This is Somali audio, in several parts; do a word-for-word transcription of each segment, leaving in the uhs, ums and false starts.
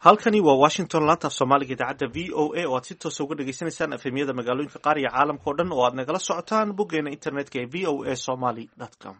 halkani waa washington laanta af soomaaliga idaacadda v o a oo aad si toosa uga dhagaysanaysaan efemyada magaalooyinka qaar iyo caalamka oo dhan oo aad nagala socotaan boggeena internetka ee v o a somaly com.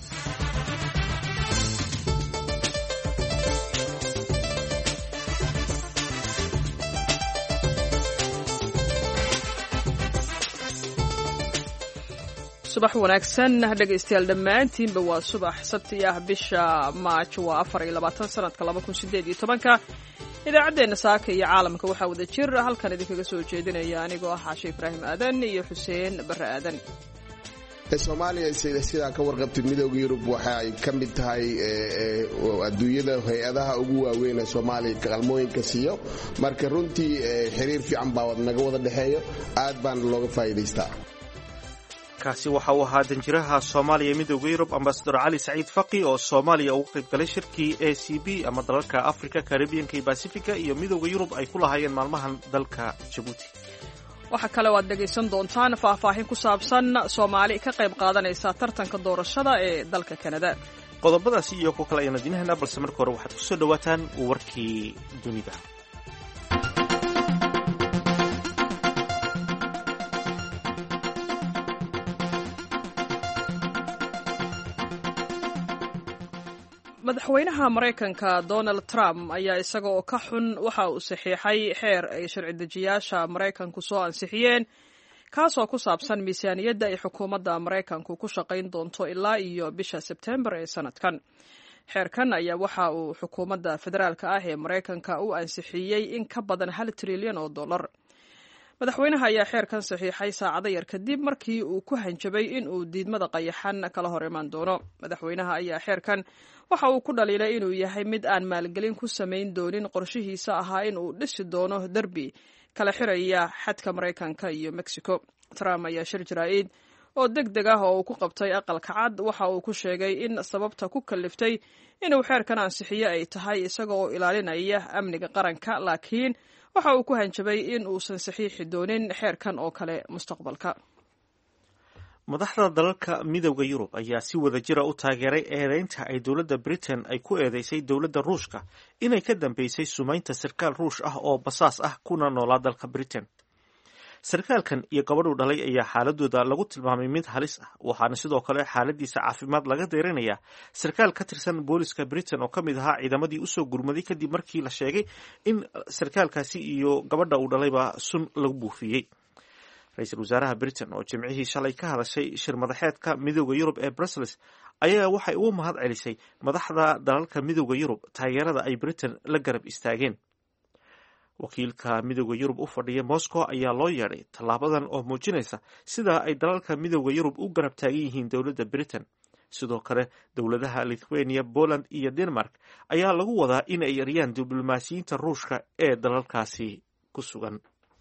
subax wanaagsan dhegaystayaal dhammaantiinba waa subax sabti ah bisha maaj waa afar iyo labaatan sanadka laba kun sideed iyo tobanka idaacaddeenna saaka iyo caalamka waxaa wada jir halkan idinkaga soo jeedinaya anigoo ah xaashe ibraahim aadan iyo xuseen barre aadan. soomaaliya sidaa ka warqabtay midooda yurub waxa ay ka mid tahay adduunyada hay-adaha ugu waaweyn ee soomaaliya qalmooyinka siiyo marka runtii xiriir fiican baa naga wada dhexeeyo aad baana looga faa'iidaystaa. kaasi waxa uu ahaa danjiraha soomaaliya ee midooda yurub ambasador cali saciid faqi oo soomaaliya uga qayb galay shirkii a c b ama dalalka africa karibiyanka iyo basifiga iyo midooda yurub ay ku lahaayeen maalmahan dalka jabuuti. waxaa kale oo aad dhegaysan doontaan faahfaahin ku saabsan soomaali ka qayb qaadanaysa tartanka doorashada ee dalka kanada. qodobadaasi iyo kuwa kale ayaan idinhaynaa balse marka hore waxaad kusoo dhawaataan warkii dunida. madaxweynaha maraykanka donald trump ayaa isaga oo ka xun waxa uu saxiixay xeer ay sharci dejiyaasha maraykanku soo ansixiyeen kaasoo ku saabsan miisaaniyadda ay xukuumadda maraykanku ku shaqayn doonto ilaa iyo bisha sebtembar ee sanadkan. xeerkan ayaa waxa uu xukuumadda federaalka ah ee maraykanka u ansixiyey in ka badan hal trilyan oo dollar. madaxweynaha ayaa xeerkan saxiixay saacado yar kadib markii uu ku hanjabay in uu diidmada qayaxan kala hor imaan doono. madaxweynaha ayaa xeerkan waxa uu ku dhaliilay inuu yahay mid aan maalgelin ku samayn doonin qorshihiisa ahaa in uu dhisi doono derbi kala xiraya xadka maraykanka iyo mexico. trump ayaa shir jaraa'id oo deg deg ah oo uu ku qabtay aqalka cad waxa uu ku sheegay in sababta ku kaliftay inuu xeerkan ansixiyo ay tahay isaga oo ilaalinaya amniga qaranka, laakiin waxa uu ku hanjabay in uusan saxiixi doonin xeerkan oo kale mustaqbalka. madaxda dalalka midooda yurub ayaa si wada jira u taageeray eedeynta ay dowladda britain ay ku eedeysay dowladda ruushka inay ka dambeysay sumaynta sarkaal ruush ah oo basaas ah kuna noolaa dalka britain. sarkaalkan iyo gabadhuu dhalay ayaa xaaladooda lagu tilmaamay mid halis ah, waxaana sidoo kale xaaladiisa caafimaad laga deerinayaa sarkaal ka tirsan booliska britain oo ka mid ahaa ciidamadii usoo gurmaday kadib markii la sheegay in sarkaalkaasi iyo gabadha uu dhalayba sun lagu buufiyey. ra-iisul wasaaraha britain oo jimcihii shalay ka hadashay shir madaxeedka midooda yurub ee brussels ayaa waxay ugu mahad celisay madaxda dalalka midooda yurub taageerada ay britain la garab istaageen. wakiilka midooda yurub u fadhiya moscow ayaa loo yeedhay tallaabadan oo muujinaysa sida ay dalalka midooda yurub u garab taagan yihiin dowladda britain. sidoo kale dowladaha lithuania, poland iyo denmark ayaa lagu wadaa in ay eryaan diblomaasiyiinta ruushka ee dalalkaasi ku sugan.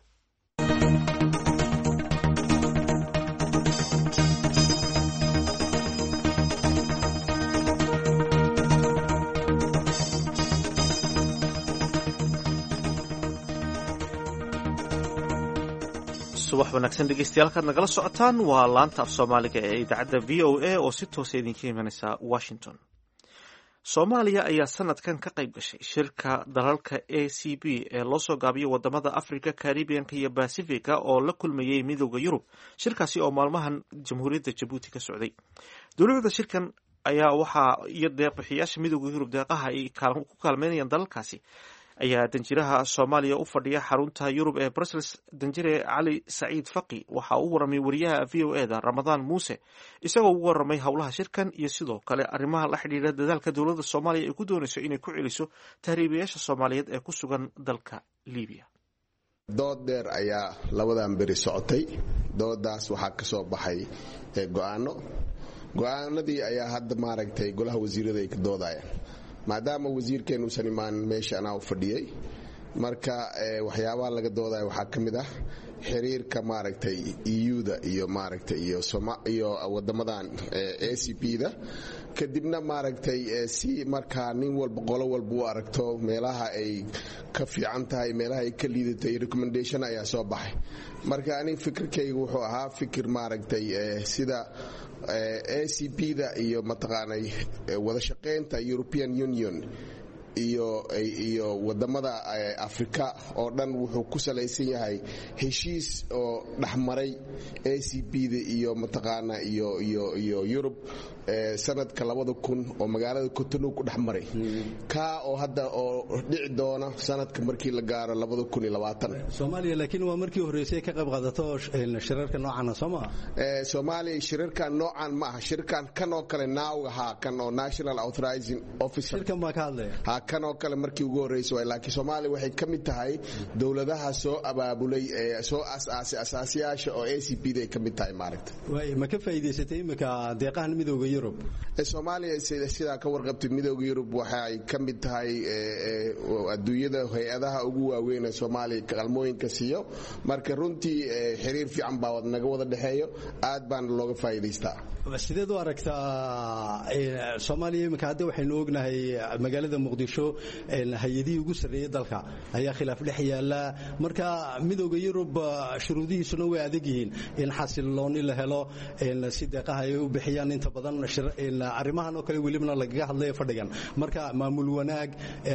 subax wanaagsan dhegeystayaal kaad nagala socotaan waa laanta af soomaaliga ee idaacadda v o a oo si toosa idinka imanaysa washington. soomaaliya ayaa sanadkan ka qayb gashay shirka dalalka a c b ee loo soo gaabiyo wadamada africa karibiyanka iyo basifiga oo la kulmayay midooda yurub. shirkaasi oo maalmahan jamhuuriyadda jabuuti ka socday. dowladda shirkan ayaa waxaa iyo deeqbixiyaasha midooda yurub deeqaha ay ku kaalmeynayaan dalalkaasi ayaa danjiraha soomaaliya u fadhiya xarunta yurub ee brussels danjire cali saciid faqi waxa uu waramay wariyaha v o eda ramadaan muuse isagoo ugu waramay howlaha shirkan iyo sidoo kale arrimaha la xidhiidha dadaalka dowladda soomaaliya ay ku doonayso inay ku celiso tahriibayaasha soomaaliyeed ee ku sugan dalka libiya. dood dheer ayaa labadan beri socotay. doodaas waxaa ka soo baxay go-aano go-aanadii ayaa hadda maaragtay golaha wasiirada ay ka doodayaan maadaama wasiirkeen uusan imaanin meesha anaa u fadhiyey. marka waxyaabaha laga doodaya waxaa ka mid ah xiriirka maaragtay euda iyo maaragtay iyo iyo wadamadan a c p da kadibna maaragtay si markaa nin walba qolo walba u aragto meelaha ay ka fiican tahay meelaha ay ka liidatay recommendation ayaa soo baxay. marka aniga fikirkayga wuxuu ahaa fikir maaragtay sida a c p da iyo mataqaanay wada shaqaynta European Union iyo iyo wadamada Afrika oo dhan wuxuu ku salaysan yahay heshiis oo dhaxmaray A C P da iyo mataqaana iyo iyo iyo Europe ee sanadka labada kun oo magaalada Cotonou ku dhaxmaray ka oo hadda oo dhici doona sanadka markii la gaaro labada kun iyo labaatan Soomaaliya laakiin waa markii horeysay ka qayb qaadato shirarka noocan ah Soomaa ee Soomaaliya shirarka noocan ma aha shirkan kan oo kale naawga kan oo National Authorizing Officer shirkan ma ka hadlay ha kan oo kale markii ugu horeysay laakiin Soomaaliya waxay ka mid tahay dawladaha soo abaabulay ee soo asaasay asaasiyaasha oo A C P da ka mid tahay maaragtay way ma ka faa'iideysatay imika deeqahan midowga Yurub ee Soomaaliya sida ka warqabtay midowga Yurub waxay ka mid tahay adduunyada hay'adaha ugu waaweyn ee Soomaaliya qalmooyinka siiyo marka runtii xiriir fiican baa wada naga wada dhaxeeyo aad baan looga faa'iideystaa sideed u aragtaa Soomaaliya imika hadda waxaynu ognahay magaalada Muqdisho hay'adihii ugu sareeyay dalka ayaa khilaaf dhex yaala marka midowga Yurub shuruudihiisuna way adag yihiin in xasilooni la helo in si deeqaha ay u bixiyaan inta badan arrimahan oo kale welibna lagaga hadlayo fadhigan marka maamul wanaag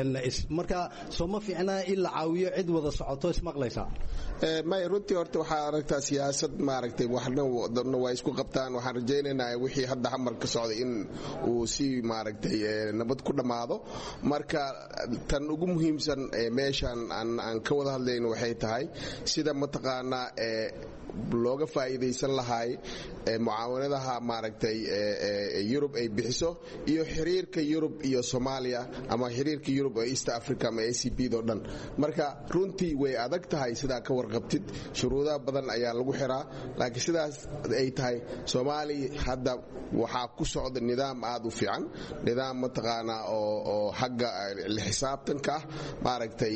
marka sooma fiicna in la caawiyo cid wada socoto ismaqlaysa ee may runtii horta waxa aragtaa siyaasad maaragtay waxna wadana way isku qabtaan waxaan rajaynaynaa wixii hadda xamar ka socday in uu si maaragtay nabad ku dhamaado marka tan ugu muhiimsan ee meeshan aan ka wada hadlayno waxay tahay sida mataqaana ee looga faa'iideysan lahaay ee mucaawanadaha maaragtay ee Europe ay bixiso iyo xiriirka Europe iyo Soomaaliya ama xiriirka Europe ee East Africa ama A C P do dhan marka runtii way adag tahay sida ka warqabtid shuruudaha badan ayaa lagu xiraa laakiin sidaas ay tahay Soomaaliya hadda waxa ku socda nidaam aad u fiican nidaam mataqaana oo oo xagga xisaabtanka maaragtay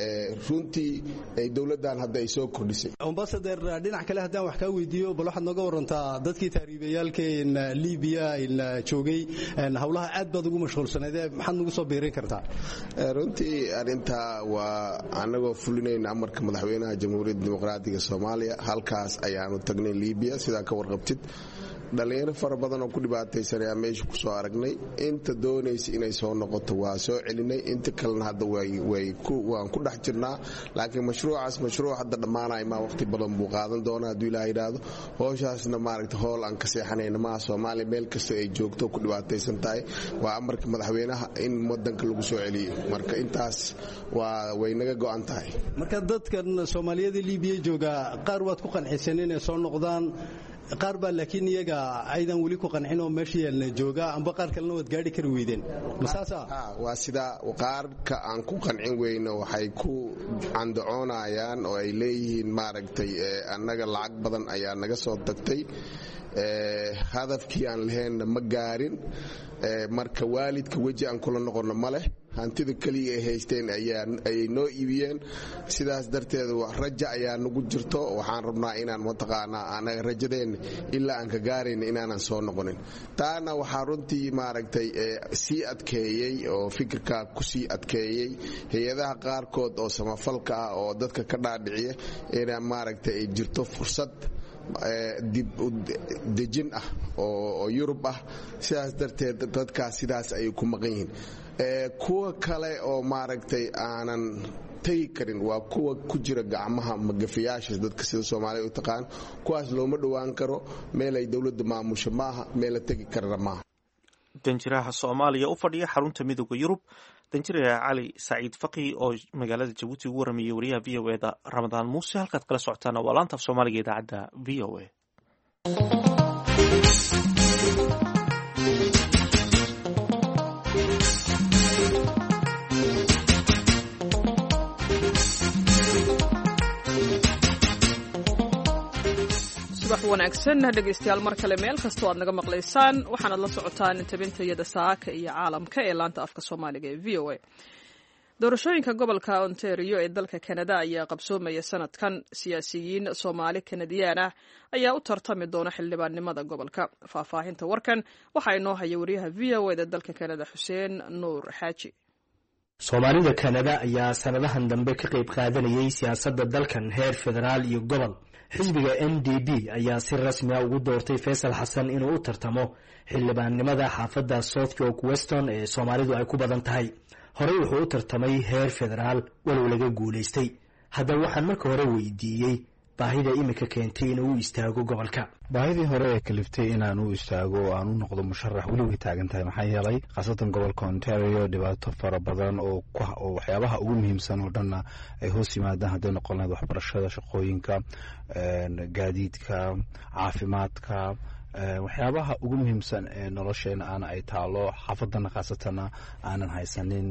runtii ay dawladdan hadda ay soo kordhisay ambassador dhinac kale hadaan wax ka weydiiyo bal waxaad nooga warantaa dadkii taariibayaalkeen Liibiya in joogay hawlaha aad baad ugu mashquulsanayd maxaad nagu soo beerin kartaa runtii arinta waa anagoo fulinayna amarka madaxweynaha Jamhuuriyadda Dimuqraadiga Soomaaliya halkaas ayaanu tagnay Liibiya sida ka warqabtid dhalinyaro fara badan oo ku dhibaataysan ayaa meesha ku soo aragnay inta doonaysa inay soo noqoto waa soo celinay inta kalena hadda way way ku waan ku dhex jirnaa laakiin mashruucaas mashruuc hadda dhamaanay ma waqti badan buu qaadan doonaa hadii Ilaahay yiraahdo howshaasna maaragtay hool aan ka seexanayna ma Soomaaliya meel kasta ay joogto ku dhibaataysan tahay waa amarka madaxweynaha in wadanka lagu soo celiyo marka intaas waa way naga go'an tahay marka dadkan Soomaaliyada Liibiya jooga qaar waad ku qanacsan inay soo noqdaan qaar baa laakiin iyaga aydan wali ku qancin oo meeshii jooga amba qaar kalena wad gaari kar weydeen masaasa ha waa sida qaarka aan ku qancin weyno waxay ku candoonayaan oo ay leeyihiin maaragtay annaga lacag badan ayaa naga soo tagtay ee hadafkii aan lahayn ma gaarin ee marka waalidka waji aan kula noqono male hantida kaliya ay haysteen ayaa ay noo iibiyeen sidaas darteed wax raja ayaa nagu jirto waxaan rabnaa inaan mataqaana anaga rajadeen ilaa aan ka gaarin inaanan soo noqonin taana waxa runtii maaragtay si adkeeyay oo fikirka ku si adkeeyay hay'adaha qaar kood oo samafalka ah oo dadka ka dhaadhiciya inaan maaragtay ay jirto fursad dib dejin ah oo Yurub ah sidaas darteed dadka sidaas ay ku maqan yihiin ee kuwa kale oo maaragtay aanan tagi karin waa kuwa ku jira gacmaha magafiyaasha dadka sida Soomaaliya u taqaan kuwaas looma dhawaan karo meel ay dawladda maamusho maaha meel la tagi karna maaha danjiraha Soomaaliya u fadhiya xarunta midowga Yurub danjiraha Cali Saciid Faqi oo magaalada Jabuuti ugu waramiyay wariyaha V O A da Ramadaan Muuse halkaad kala socotaan waa laanta af Soomaaliga idaacadda V O A subax wanaagsan dhegeystayaal mar kale meel kastoo aad naga maqlaysaan waxaanaad la socotaan tabintayada saaka iyo caalamka ee laanta afka Soomaaliga ee V O A doorashooyinka gobolka Ontario ee dalka Canada ayaa qabsoomaya sanadkan siyaasiyiin Soomaali Kanadiyaan ah ayaa u tartami doona xildhibaannimada gobolka faahfaahinta warkan waxa inoo haya wariyaha V O A ee dalka Canada Xuseen Nuur Xaaji Soomaalida Canada ayaa sanadahan dambe ka qayb qaadanayay siyaasadda dalkan heer federaal iyo gobol xisbiga N D P ayaa si rasmi ah ugu doortay Faisal Xasan inuu u tartamo xildhibaannimada xaafadda South York Weston ee Soomaalidu ay ku badan tahay horey wuxuu u tartamay heer federaal walow laga guulaystay. haddaba waxaan marka hore weydiiyey baahida imika keentay inuu u istaago gobolka. baahidii hore ee kaliftay inaan u istaago oo aan u noqdo musharax weli way taagan tahay. maxaa yeelay khaasatan gobolka Ontario dhibaato fara badan oo oo waxyaabaha ugu muhiimsan oo dhanna ay hoos yimaadaan hadday noqon lahayd waxbarashada, shaqooyinka, gaadiidka, caafimaadka, waxyaabaha ugu muhiimsan ee nolosheena aana ay taalo. xaafadana khaasatana aanan haysanin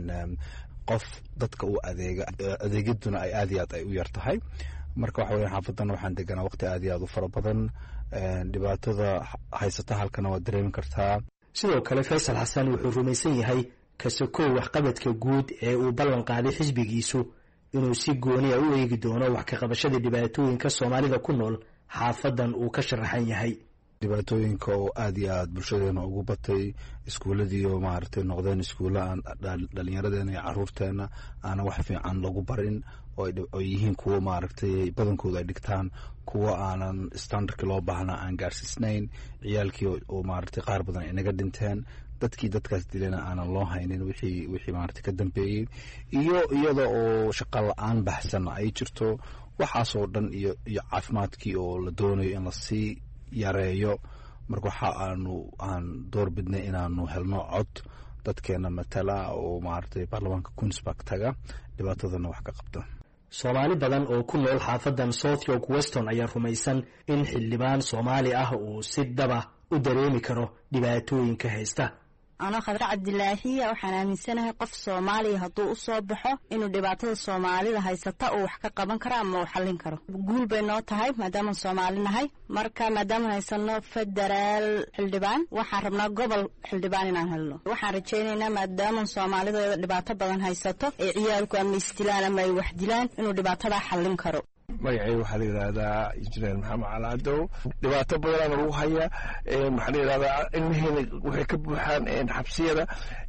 qof dadka u adeega adeegyaduna ay aad iyo aad ay u yar tahay. marka waxa weeye xaafadan waxaan deganaa waqti aad iyo aad u fara badan. dhibaatada haysata halkana waa dareemi kartaa. sidoo kale Faysal Xasan wuxuu rumaysan yahay kasokow waxqabadka guud ee uu ballan qaaday xisbigiisu inuu si gooni ah u eegi doono wax ka qabashada dhibaatooyinka Soomaalida ku nool xaafadan uu ka sharaxan yahay. dhibaatooyinka oo aad iyo aad bulshadeena ugu batay, iskuuladii oo maaragtay noqdeen iskuulla aan dhallinyaradeena iyo caruurteena aana wax fiican lagu barin oo yihiin kuwo maaragtay badankooda ay dhigtaan kuwo aanan standardkii loo baahnaa aan gaarsiisnayn, ciyaalkii oo maaragtay qaar badan ay naga dhinteen, dadkii dadkaas dilana aanan loo haynin wixii wixii maaragtay ka dambeeyey, iyo iyada oo shaqo la-aan baxsan ay jirto. waxaasoo dhan iyo iyo caafimaadkii oo la doonayo in lasii yareeyo. marka waxa aanu aan door bidnay inaanu helno cod dadkeena matala oo maaragtay baarlamaanka Queenspark taga dhibaatadana wax ka qabta. Soomaali badan oo ku nool xaafadan South York Weston ayaa rumaysan in xildhibaan Soomaali ah uu si daba u dareemi karo dhibaatooyinka haysta. أنا خضر عبد الله هي وحنا من سنة قف صومالي هدو صبحه إنه دبعت الصومالي ده هيستقوا وحكا قبان كرام وحلين كرو بقول بينات هاي مدام الصومالي هاي مركا مدام هيصنف فدرال حلدبان وحرمنا قبل حلدبان نهلو وحرجينا مدام الصومالي ده دبعت بدن هيستقوا عيالكم مستلان ما يوحدلان إنه دبعت ده حلين كرو magacay waxaa la yiraahdaa injineer maxamed calaadow. dhibaato badan lagu haya maxaa la yiraahdaa ilmihiina waxay ka buuxaan xabsiyada,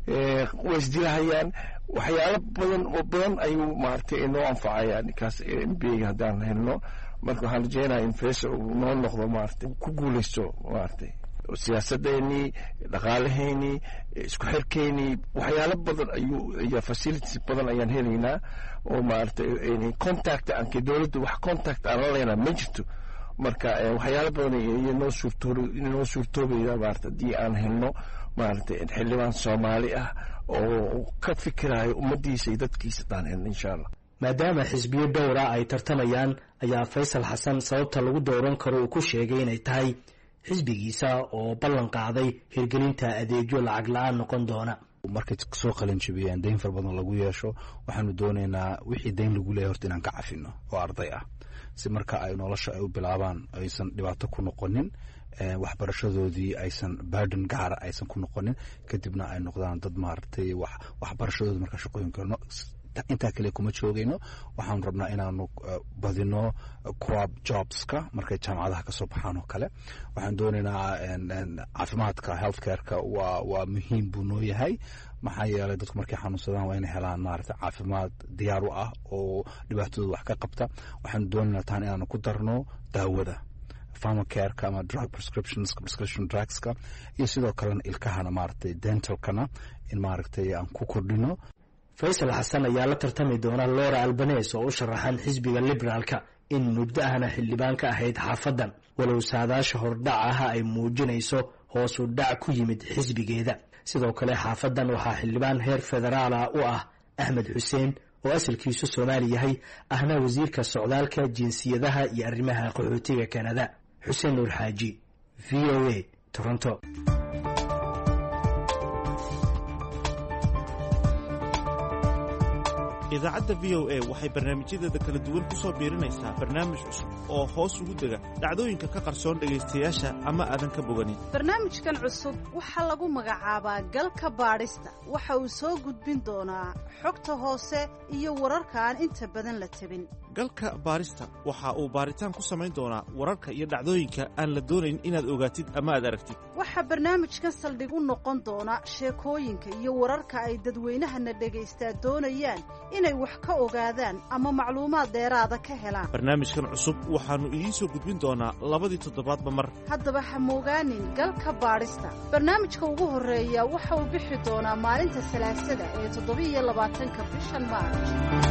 way isdilahayaan, waxyaalo badan oo badan ayuu maaragtay inoo anfacayaan ninkaas M P ga haddaan helno. marka waxaan rajeynayaa in Faysal uu noo noqdo maaragtay ku guuleysto maaragtay siyaasadeenii, dhaqaalaheennii, isku xirkeennii, waxyaalo badan ayuu iyo facilities badan ayaan helaynaa oo maaragtay contact aan ka dawladda wax contact aan la leenahay ma jirto. marka waxyaalo badan iyo noo suurtoobi inoo suurtoobayda maaragtay haddii aan helno maaragtay xildhibaan Soomaali ah oo ka fikirayo ummadiisa iyo dadkiisa daan helno insha Allah. maadaama xisbiyo dhowra ay tartamayaan ayaa Faysal Xasan sababta lagu dooran karo uu ku sheegay inay tahay xisbigiisa oo ballan qaaday hirgelinta adeegyo lacag la'aan noqon doona. markay soo qalin jabiyeen deyn far badan lagu yeesho waxaanu doonaynaa wixii deyn lagu leeyahay horta inaan ka cafino oo arday ah si marka ay nolosha ay u bilaabaan aysan dhibaato ku noqonin, waxbarashadoodii aysan burden gaar aysan ku noqonin, kadibna ay noqdaan dad maaragtay wax waxbarashadooda marka shaqooyinka intaa kale kuma joogayno. waxaan rabnaa inaanu badino co-op jobska markay jaamacadaha ka soo baxaan oo kale. waxaan doonaynaa caafimaadka healthcareka waa waa muhiim buu noo yahay, maxaa yeelay dadku markay xanuunsadaan waa inay helaan maaragtay caafimaad diyaar u ah oo dhibaatadooda wax ka qabta. waxaan doonaynaa taan inaanu ku darno daawada pharmacareka ama drug prescriptions prescription drugska, iyo sidoo kalena ilkahana maaragtay dentalkana in maaragtay aan ku kordhino. Faysal Xasan ayaa la tartami doona Laura Albanese oo u sharaxan xisbiga liberaalka in muddo ahna xildhibaan ka ahayd xaafadan, walow saadaasha hordhac ah ay muujinayso hoos u dhac ku yimid xisbigeeda. sidoo kale xaafadan waxaa xildhibaan heer federaal ah u ah Axmed Xuseen oo asalkiisu Soomaali yahay, ahna wasiirka socdaalka, jinsiyadaha iyo arrimaha qaxootiga Canada. Xuseen Nuur Xaaji, V O A, Toronto. idaacadda V O A waxay barnaamijyadeeda kala duwan ku soo biirinaysaa barnaamij cusub oo hoos ugu dega dhacdooyinka ka qarsoon dhegaystayaasha ama aadan ka boganin. barnaamijkan cusub waxaa lagu magacaabaa galka baadhista. waxa uu soo gudbin doonaa xogta hoose iyo wararka aan inta badan la tabin. galka baarista waxa uu baaritaan ku samayn doonaa wararka iyo dhacdooyinka aan la doonayn inaad ogaatid ama aad aragtid. waxaa barnaamijkan saldhig u noqon doona sheekooyinka iyo wararka ay dadweynahana dhagaystaa doonayaan inay wax ka ogaadaan ama macluumaad dheeraada ka helaan. barnaamijkan cusub waxaannu idiin soo gudbin doonaa labadii toddobaadba mar. haddaba ha moogaanin galka baadhista. barnaamijka ugu horreeya waxa uu bixi doonaa maalinta salaasada ee toddobiiyo labaatanka bishan maarj.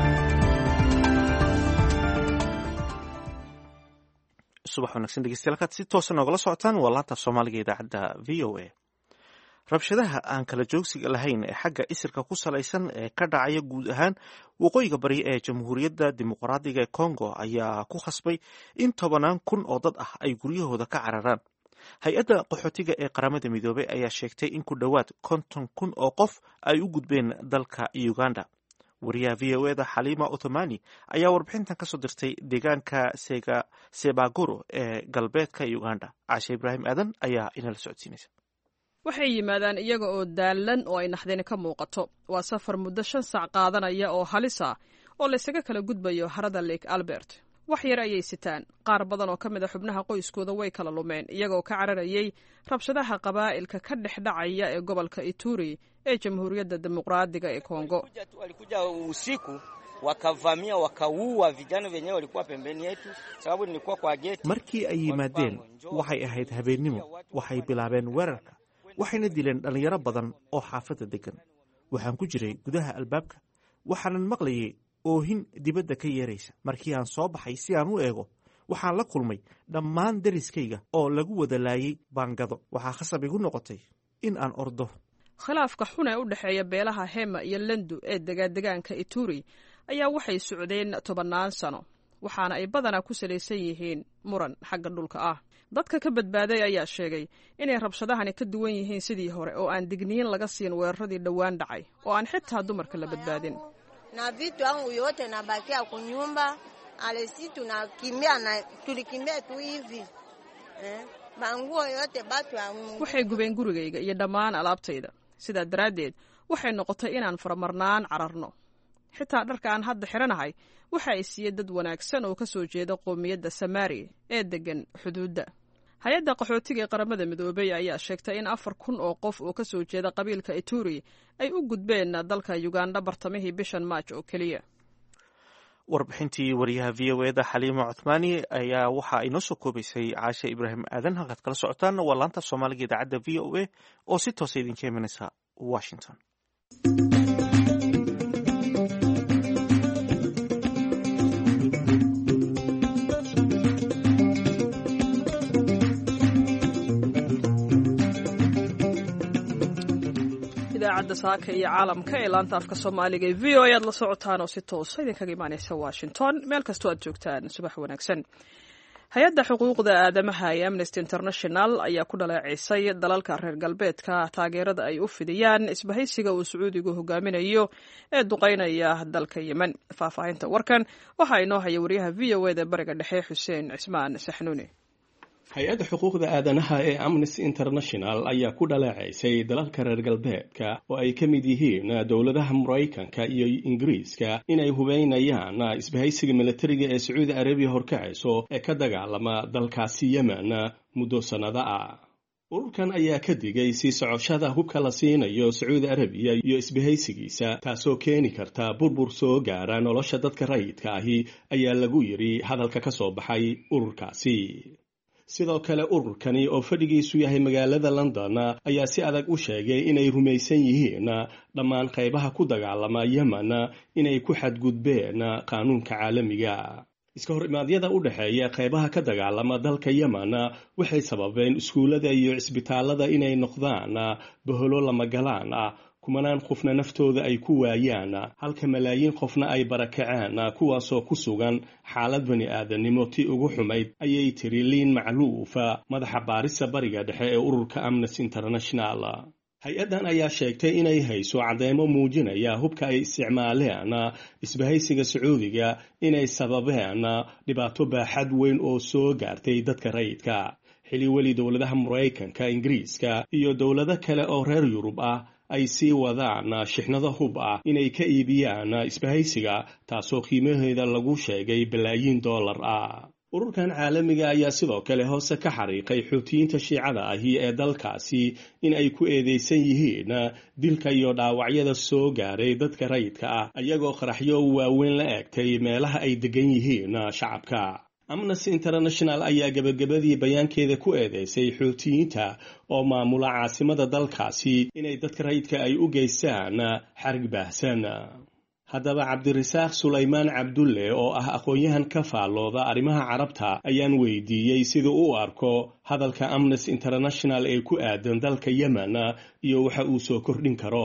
subax wanaagsan dhegeystayaal kaad si toosa noogala socotaan waa laanta soomaaliga idaacadda v o a. rabshadaha aan kala joogsiga lahayn ee xagga isirka ku salaysan ee ka dhacaya guud ahaan waqooyiga bari ee jamhuuriyadda dimuqraadiga ee congo ayaa ku khasbay in tobanaan kun oo dad ah ay guryahooda ka cararaan. hay-adda qaxootiga ee qaramada midoobay ayaa sheegtay in ku dhowaad konton kun oo qof ay u gudbeen dalka uganda. wariyaha v o eda xaliima othomani ayaa warbixintan ka soo dirtay deegaanka sebaguro ee galbeedka uganda. caashe ibraahim aadan ayaa inala socodsiinaysa. waxay yimaadaan iyaga oo daalan oo ay naxdini ka muuqato. waa safar muddo shan saac qaadanaya oo halis ah oo laysaga kala gudbayo harada lake albert. wax yar ayay sitaan. qaar badan oo ka mid a xubnaha qoyskooda way kala lumeen iyagoo ka cararayay rabshadaha qabaa'ilka ka dhex dhacaya ee gobolka ituri ee jamhuuriyadda dimuqraadiga ee Kongo. walikuja usiku wakavamia wakaua vijana wenyewe walikuwa pembeni yetu sababu nilikuwa kwa gate. markii ay yimaadeen waxay ahayd habeennimo. waxay bilaabeen weerarka waxayna dileen dhalinyaro badan oo xaafadda degan. waxaan ku jiray gudaha albaabka waxaanan maqlayay oohin dibadda ka yeeraysa. markii aan soo baxay si aan u eego waxaan la kulmay dhammaan deriskayga oo lagu wada laayay baangado. waxaa khasab igu noqotay in aan ordo. khilaafka xun ee u dhexeeya beelaha hema iyo lendu ee degadegaanka ituri ayaa waxay socdeen tobannaan sano waxaana ay badanaa ku salaysan yihiin muran xagga dhulka ah. dadka ka badbaaday ayaa sheegay inay rabshadahani ka duwan yihiin sidii hore oo aan digniin laga siin weeraradii dhowaan dhacay oo aan xitaa dumarka la badbaadin. na vitu yangu yote nabakia kunyumba alesi tunakimbia na tulikimbia tu hivi eh banguo yote batu yangu. waxay gubeen gurigayga iyo dhammaan alaabtayda. sidaa daraaddeed waxay noqotay inaan faramarnaan cararno. xitaa dharka aan hadda xiranahay waxa ay siiyey dad wanaagsan oo ka soo jeeda qoomiyadda Samaari ee degan xuduudda. hay-adda qaxootiga ee qaramada midoobay ayaa sheegtay in afar kun oo qof oo ka soo jeeda qabiilka Ituri ay u gudbeen dalka Uganda bartamihii bishan Maaj oo keliya. warbixintii wariyaha v o eda xaliima cuthmaani ayaa waxa ay noo soo koobaysay caashe ibraahim aadan. halkaad kala socotaan waa laanta soomaaliga idaacadda v o a oo si toosa idinka imanaysa washington. idaacadda saaka iyo caalamka ee laanta afka soomaaliga ee v o a aad la socotaan oo si toosa idinkaga imaanaysa washington. meel kastoo aad joogtaan subax wanaagsan. hay-adda xuquuqda aadamaha ee amnesty international ayaa ku dhaleeceysay dalalka reer galbeedka taageerada ay u fidiyaan isbahaysiga uu sacuudigu hogaaminayo ee duqeynaya dalka yemen. faahfaahinta warkan waxaa inoo haya wariyaha v o eda bariga dhexe xuseen cismaan saxnuuni. hay-adda xuquuqda aadanaha ee amnesty international ayaa ku dhaleecaysay dalalka reer galbeedka oo ay ka mid yihiin dowladaha maraykanka iyo ingiriiska inay hubeynayaan isbahaysiga militariga ee sacuudi arabiya horkacayso ee ka dagaalama dalkaasi yemen muddo sannado ah. ururkan ayaa ka digay sii socoshada hubka la siinayo sacuudi arabiya iyo isbahaysigiisa taasoo keeni karta burbur soo gaara nolosha dadka rayidka ahi ayaa lagu yidhi hadalka ka soo baxay ururkaasi. sidoo kale ururkani oo fadhigiisu yahay magaalada london ayaa si adag u sheegay inay rumaysan yihiin dhammaan qaybaha ku dagaalama yemen inay ku xadgudbeen qaanuunka caalamiga. iska hor imaadyada u dhexeeya qaybaha ka dagaalama dalka yemen waxay sababeen iskuullada iyo cisbitaalada inay noqdaan baholo lamagalaan ah. kumanaan qofna naftooda ay ku waayaan halka malaayiin qofna ay barakaceen kuwaasoo ku sugan xaalad bani aadamnimo tii ugu xumayd ayay tiri liin macluufa madaxa baarista bariga dhexe ee ururka amnesty international. hay-addan ayaa sheegtay inay hayso cadeymo muujinaya hubka ay isticmaaleen isbahaysiga sacuudiga inay sababeen dhibaato baaxad weyn oo soo gaartay dadka rayidka. xili weli dowladaha maraykanka ingiriiska iyo dowlado kale oo reer yurub ah ay sii wadaan shixnado hub ah inay ka iibiyaan isbahaysiga taasoo qiimaheeda lagu sheegay balaayiin dollar ah ururkan caalamiga ayaa sidoo kale hoose ka xariiqay xuutiyiinta shiicada ahi ee dalkaasi in ay ku eedeysan yihiin dilka iyo dhaawacyada soo gaaray dadka rayidka ah iyagoo qaraxyo waaweyn la eegtay meelaha ay degan yihiin shacabka amnesty international ayaa gebagabadii bayaankeeda ku eedeysay xuutiyiinta oo maamula caasimada dalkaasi inay dadka rayidka ay u geystaan xarig baahsan haddaba cabdirasaaq sulaymaan cabdulle oo ah aqoon-yahan ka faallooda arrimaha carabta ayaan weydiiyey siduu u arko hadalka amnesty international ee ku aadan dalka yemen iyo waxa uu soo kordhin karo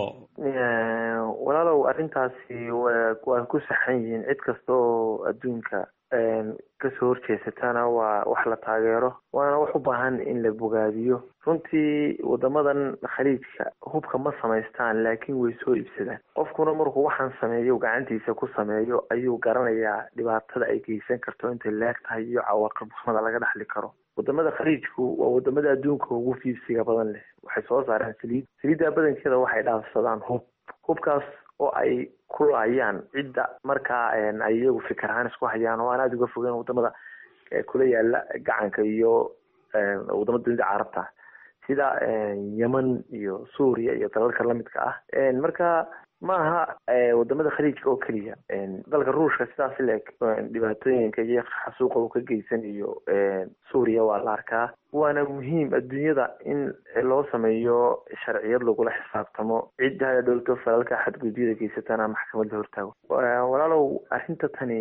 walaalow arrintaasi waa ku saxan yihiin cid kasta oo adduunka kasoo horjeesatana waa wax la taageero waana wax u baahan in la bogaadiyo runtii wadamadan khaliijka hubka ma samaystaan laakiin way soo iibsadaan qofkuna markuu waxaan sameeyo gacantiisa ku sameeyo ayuu garanayaa dhibaatada ay geysan karto intay leeg tahay iyo cawaaqib xumada laga dhaxli karo wadamada khaliijku waa wadamada adduunka ugu fiibsiga badan leh waxay soo saareen saliid saliidda badankeeda waxay dhaafsadaan hub hubkaas oo ay ku laayaan cidda markaa ay iyagu fikir ahaan isku hayaan oo aan aada uga fogeen wadamada kula yaala gacanka iyo wadamada dunida carabta sida yemen iyo suuriya iyo dalalka lamidka ah marka maaha wadamada khaliijka oo keliya dalka ruushka sidaas leeg dhibaatooyinka iyo xasuuqa uu ka geysan iyo suuriya waa la arkaa waana muhiim adduunyada in loo sameeyo sharciyad lagula xisaabtamo cidda dhowlto falalka xadgudubyada geysatana maxkamad la hortaago walaalow arrinta tani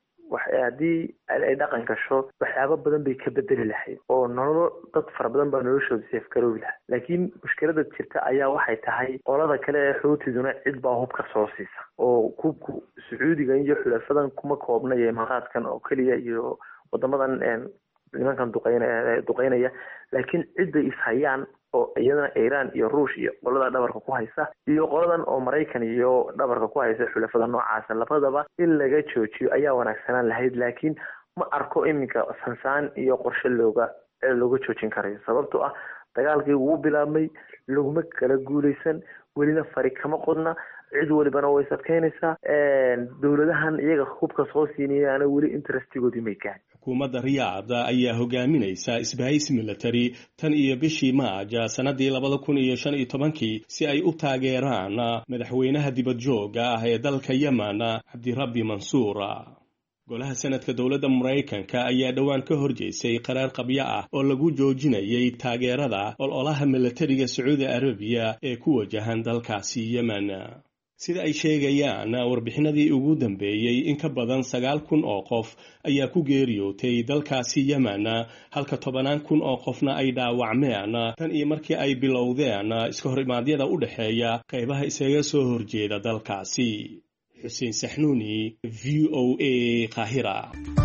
haddii ay dhaqan gasho waxyaaba badan bay ka bedeli lahayd oo nololo dad fara badan baa noloshooda seefgaroobi lahaa laakiin mushkilada jirta ayaa waxay tahay qolada kale ee xuutiduna cid baa hubka soo siisa oo hubku sacuudiga iyo xulafadan kuma koobna iyo imaaraadkan oo keliya iyo wadamadan nimankan duqeynaya duqeynaya laakiin cidday ishayaan oo iyadana iiraan iyo ruush iyo qolada dhabarka ku haysa iyo qoladan oo maraykan iyo dhabarka ku haysa xulafada noocaasa labadaba in laga joojiyo ayaa wanaagsanaan lahayd laakiin ma arko iminka sansaan iyo qorshe looga looga joojin karayo sababtoo ah dagaalkii wuu bilaabmay laguma kala guulaysan welina fari kama qodna cid walibana way sadkeynaysaa dowladahan iyaga hubka soo siinayaana weli interestigoodii may gahan xukuumadda riyaad ayaa hogaaminaysa isbahaysi military tan iyo bishii maaja sanadii labada kun iyo shan iyo tobankii si ay u taageeraan madaxweynaha dibad jooga ah ee dalka yemen cabdirabbi mansuur golaha sanadka dowladda maraykanka ayaa dhowaan ka horjeysay qaraar qabyo ah oo lagu joojinayay taageerada ololaha militariga sacuudi arabiya ee ku wajahan dalkaasi yemen sida ay sheegayaan warbixinadii ugu dambeeyey in ka badan sagaal kun oo qof ayaa ku geeriyootay dalkaasi yemen halka tobanaan kun oo qofna ay dhaawacmeen tan iyo markii ay bilowdeen iska hor imaadyada u dhexeeya qaybaha isaga soo horjeeda dalkaasi xuseen saxnuuni v o a qaahira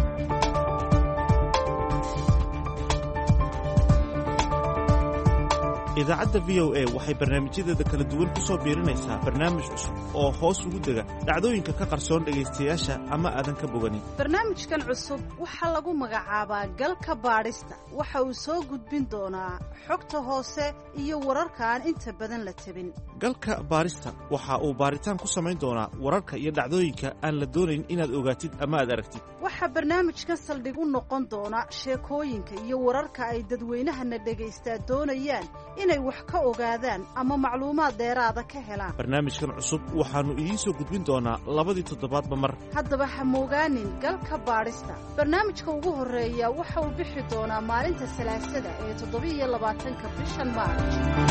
idaacadda v o a waxay barnaamijyadeeda kala duwan ku soo biirinaysaa barnaamij cusub oo hoos ugu dega dhacdooyinka ka qarsoon dhegaystayaasha ama aadan ka boganin barnaamijkan cusub waxaa lagu magacaabaa galka baadhista waxa uu soo gudbin doonaa xogta hoose iyo wararka aan inta badan la tabin galka baadhista waxa uu baaritaan ku samayn doonaa wararka iyo dhacdooyinka aan la doonayn inaad ogaatid ama aad aragtid waxaa barnaamijkan saldhig u noqon doona sheekooyinka iyo wararka ay dadweynahana dhagaystaa doonayaan inay wax ka ogaadaan ama macluumaad dheeraada ka helaan barnaamijkan cusub waxaannu idiin soo gudbin doonaa labadii toddobaadba mar haddaba ha moogaanin galka baadhista barnaamijka ugu horreeya waxa uu bixi doonaa maalinta salaasada ee toddoba-iyo labaatanka bishan maarj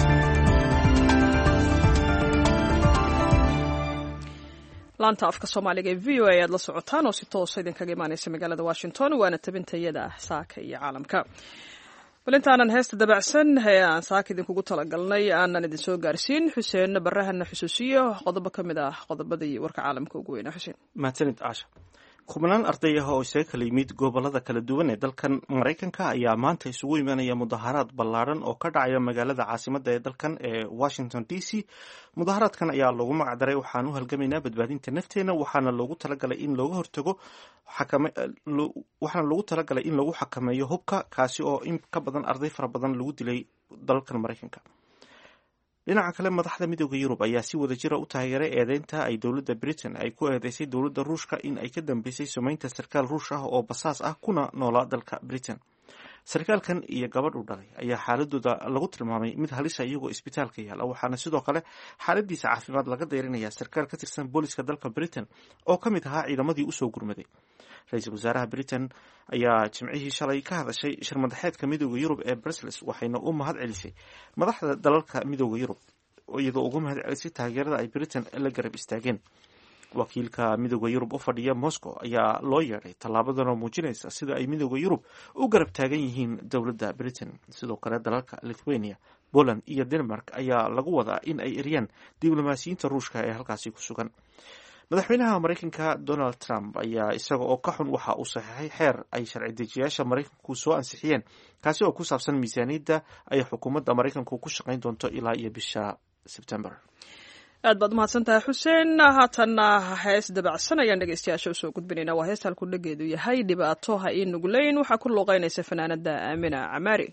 laanta afka soomaaliga ee v o a aad la socotaan oo si toosa idinkaga imaanaysa magaalada washington waana tabintayada saaka iyo caalamka bal intaanan heesta dabacsan ee aan saaka idinkugu talagalnay aanan idin soo gaarsiin xuseen barahana xusuusiyo qodobo ka mid ah qodobadii warka caalamka ugu weynaa xuseen mahadsanid caasha kubanaan arday ah oo isaga kala yimid gobolada kala duwan ee dalkan maraykanka ayaa maanta isugu imanaya mudaharaad ballaadhan oo ka dhacaya magaalada caasimadda ee dalkan ee washington d c mudaharaadkan ayaa loogu magacdaray waxaan u halgamaynaa badbaadinta nafteena waxaana loogu talagalay in looga hortago waxaana loogu talagalay in lagu xakameeyo hubka kaasi oo in ka badan arday fara badan lagu dilay dalkan maraykanka dhinaca kale madaxda midooda yurub ayaa si wada jira u taageeray eedeynta ay dowladda britain ay ku eedeysay dowladda ruushka in ay ka dambeysay sumaynta sarkaal ruush ah oo basaas ah kuna noolaa dalka britain. sarkaalkan iyo gabadh u dhalay ayaa xaaladooda lagu tilmaamay mid halisa iyagoo isbitaalka yaala, waxaana sidoo kale xaaladiisa caafimaad laga dayrinayaa sarkaal ka tirsan booliska dalka britain oo ka mid ahaa ciidamadii usoo gurmaday. ra-iisul wasaaraha britain ayaa jimcihii shalay ka hadashay shirmadaxeedka midooda yurub ee brussels, waxayna u mahad celisay madaxda dalalka midooda yurub iyadoo ugu mahad celisay taageerada ay britain la garab istaageen. wakiilka midooda yurub u fadhiya moscow ayaa loo yeedhay tallaabadan oo muujinaysa sida ay midooda yurub u garab taagan yihiin dowladda britain. sidoo kale dalalka lithuania, poland iyo denmark ayaa lagu wadaa in ay eryaan diblomaasiyiinta ruushka ee halkaasi ku sugan. madaxweynaha maraykanka donald trump ayaa isaga oo ka xun waxa uu saxiixay xeer ay sharci dejiyaasha maraykanku soo ansixiyeen, kaasi oo ku saabsan miisaaniyadda ay xukuumadda maraykanku ku shaqayn doonto ilaa iyo bisha sebtembar. aad baad umahadsan tahay xuseen. haatanna hees dabacsan ayaan dhegeystayaasha usoo gudbinaynaa. waa heesta halku dhageedu yahay dhibaato ha ii nugleyn, waxaa ku luuqeynaysa fanaanada aamina camaari.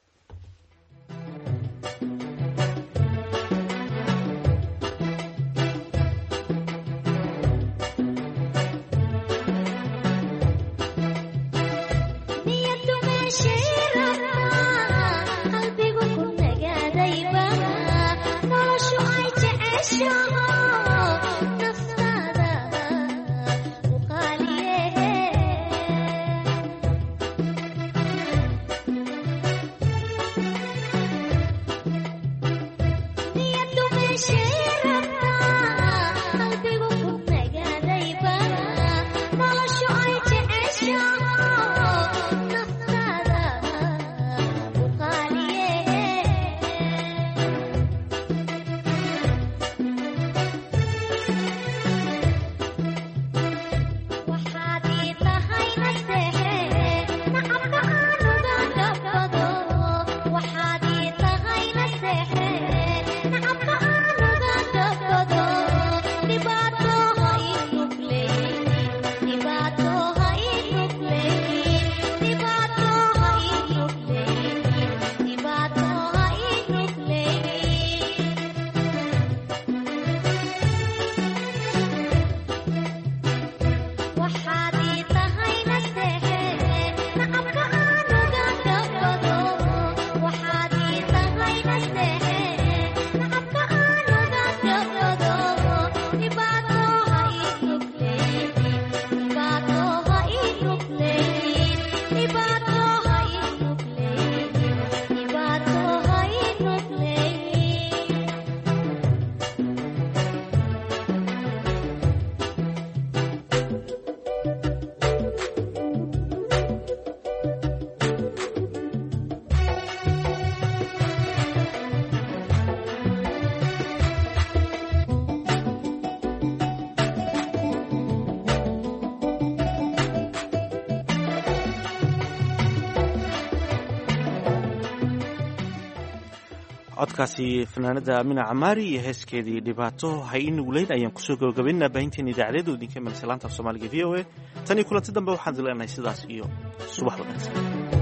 codkaasi fanaanada aamina camaari iyo heeskeedii dhibaato ha ii nugleyn ayaan kusoo gabagabaynaa baahinteena idaacadeeda idinka imanaysa laanta af soomaaliga v o a tan iyo kulanti dambe waxaan idin leenahay sidaas iyo subax wanaagsan.